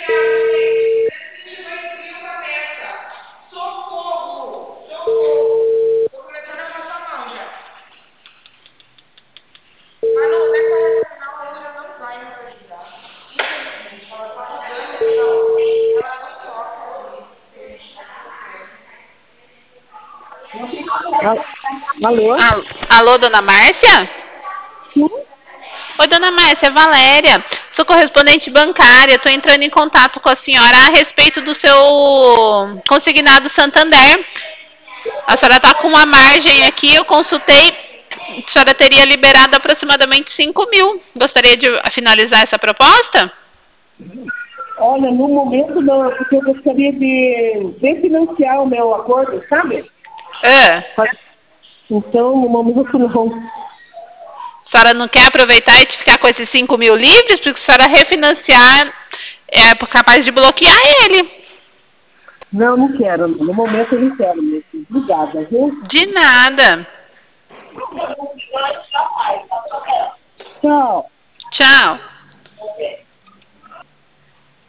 Alô? Alô, dona Márcia? Sim? Oi, dona Márcia, é Valéria. Sou correspondente bancária. Estou entrando em contato com a senhora a respeito do seu consignado Santander. A senhora está com uma margem aqui, eu consultei. A senhora teria liberado aproximadamente 5.000. Gostaria de finalizar essa proposta? Olha, no momento não, porque eu gostaria de refinanciar o meu acordo, sabe? Então, no momento não. A senhora não quer aproveitar e ficar com esses 5.000 livres? Porque se a senhora refinanciar, é capaz de bloquear ele. Não, não quero. No momento eu não quero mesmo. Obrigada, viu? De nada. Tchau. Tchau.